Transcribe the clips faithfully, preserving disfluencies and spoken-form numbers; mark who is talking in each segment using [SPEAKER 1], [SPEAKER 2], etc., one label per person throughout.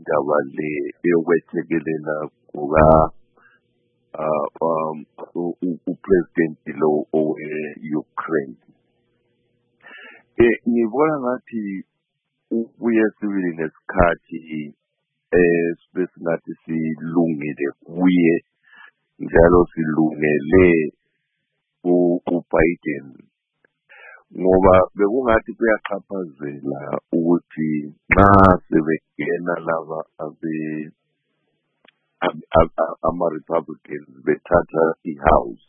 [SPEAKER 1] indaba le yokwethekelela kuka um upresident lo owe-Ukraine. Ngibona ngathi ubuye sibili nesikhathi esibesingathi silungile kuye njalo silungele uBiden ngoba bekungathi kuyaxhaphazela ukuthi nxa sebengena laba abe ama-Republicans bethatha i-House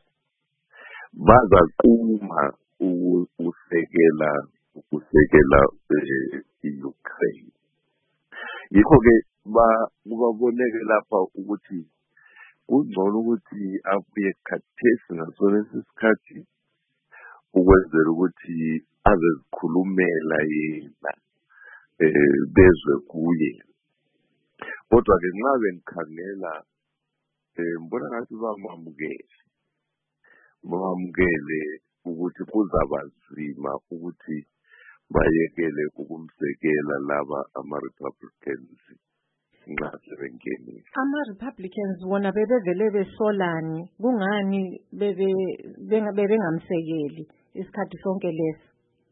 [SPEAKER 1] bazaquma ukusekela ukusekela i-Ukraine. Yikho-ke kubaboneke lapha ukuthi kungcono ukuthi abuye khathesi ngaso lesi sikhathi ukwenzela ukuthi azezikhulumela yena bezwe kuye. Kodwa-ke nxa bengikhangela ngibona ngathi bamamukele bamamukele ukuthi kuzaba nzima ukuthi bayekele ukumsekela laba ama-Republicans nxa sebengenile.
[SPEAKER 2] Ama-Republicans wona bebevele besolani kungani bebengamsekeli isikhathi sonke lesi?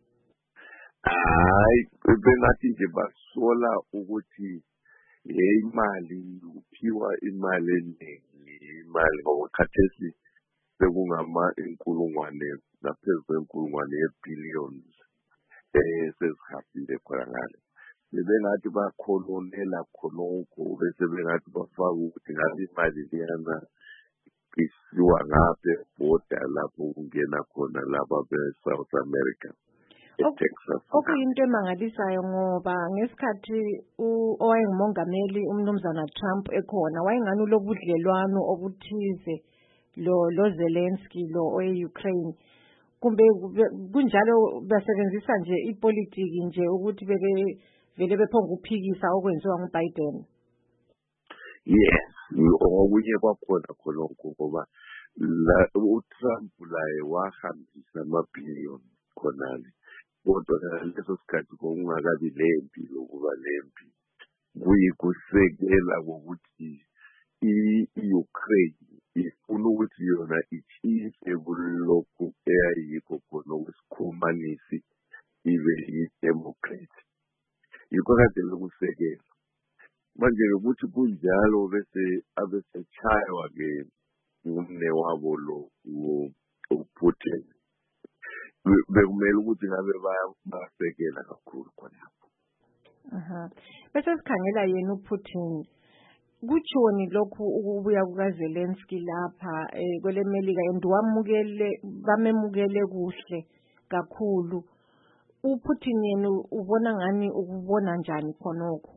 [SPEAKER 1] Hayi, bengathi nje basola ukuthi imali uphiwa imali eningi imali ngoba khathesi sekungama inkulungwane naphezu kwenkulungwane ye-billions esezihambile khona ngale. Bebengathi bakhononela khonokho bese bengathi bafaka ukuthi ngabe imali liyana isiwa ngapha ebhoda lapho kungena khona laba be-South America.
[SPEAKER 2] Okuyinto emangalisayo ngoba ngesikhathi owayengumongameli umnumzana Trump ekhona wayengani lobudlelwano obuthize lo lo Zelensky lo owe-Ukraine kumbe kunjalo basebenzisa nje ipolitiki nje ukuthi bebe vele bephonga ukuphikisa okwenziwa nguBiden.
[SPEAKER 1] Yes, okunye kwakhona khonokho ngoba la uTrump laye wahambisa amabhiliyoni khonale. Kodwa leso sikhathi kungakabi lempi lokuba lempi kuyikusekela ngokuthi i-Ukraine ifuna ukuthi yona itshise kulokhu eyayikho khona okusikhumanisi ibe yi-democrat. Yikho kade lokusekela manje ukuthi kunjalo bese abesechaywa-ke ngumne wabo lo uPutin bekumele ukuthi ngabe bayasekela kakhulu khonapho.
[SPEAKER 2] Aha. Bese sikhangela yena uPutin kutshoni lokhu ukubuya kukaZelensky lapha kwelemelika and wamukele bamemukele kuhle kakhulu. uPutin yena ubona ngani ukubona njani khonokho?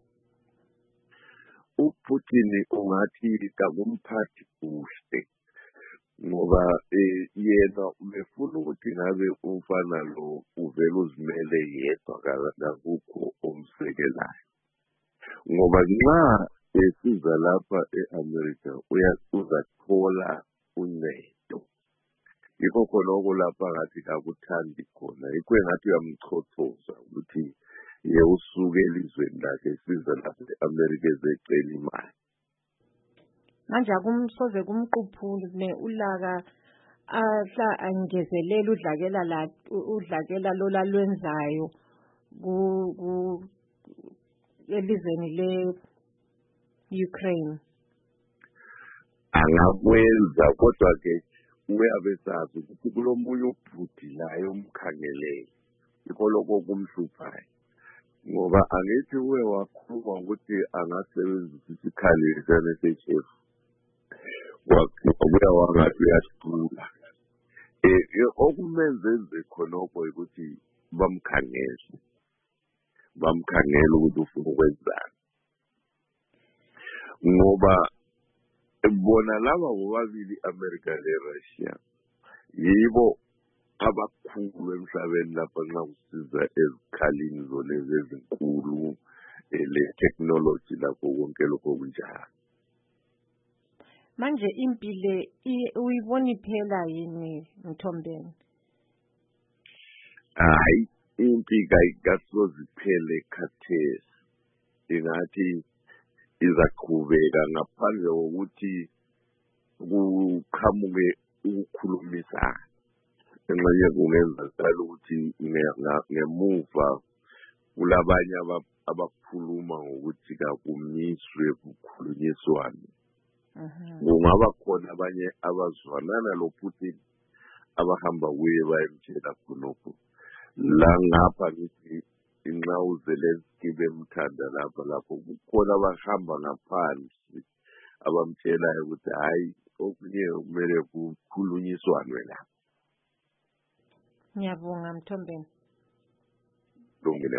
[SPEAKER 1] uPutin ungathi kakumphathi kuhle ngoba yena ubefuna ukuthi ngabe umfana lo uvela uzimele yedwa kakukho omsekelayo ngoba nxa esiza lapha e-America uyazathola uncedo. Yikho khonoko lapha ngathi kakuthandi khona yikho engathi uyamchothoza ukuthi ye usuke elizweni lakhe esiza lapha e-America ezecela imali.
[SPEAKER 2] Manje akumsoze kumquphune ulaka ahla angezelela udlakela la udlakela lola lwenzayo ku elizweni le Ukraine.
[SPEAKER 1] Angakwenza kodwa ke uyabesazi ukuthi kulomunye ubhudi layo umkhangelele yikho lokho kumhluphayo ngoba angithi uwe wakhuluma ukuthi angasebenzisa isikhali se-N H F wakuya wangathi uyasithula. Okumenze enze khonokho ukuthi bamkhangele bamkhangele ukuthi ufuna ukwenzani ngoba bona laba bobabili America le-Russia yibo abakhulu emhlabeni lapha nxa kusiza ezikhalini zolezi ezinkulu le-technology lapho konke lokho kunjalo.
[SPEAKER 2] Manje impile uyibona iphela yini Mthombeni?
[SPEAKER 1] Hayi, impi kayisoze iphele khathesi. Ingathi izaqhubeka ngaphandle kokuthi kuqhamuke ukukhulumisana. Enxenye kungenzakala ukuthi ngemuva kulabanye abakhuluma ngokuthi kakumiswe kukhulunyiswane. Kungaba khona abanye abazwanana lo Putin abahamba kuye bayemtshela khonokho. La ngapha ngithi inxa uZelensky bemthanda lapha lapho kukhona abahamba ngaphansi abamtshelayo ukuthi hayi okunye kumele kukhulunyiswane la.
[SPEAKER 2] Ngiyabonga Mthombeni.
[SPEAKER 1] Lungile.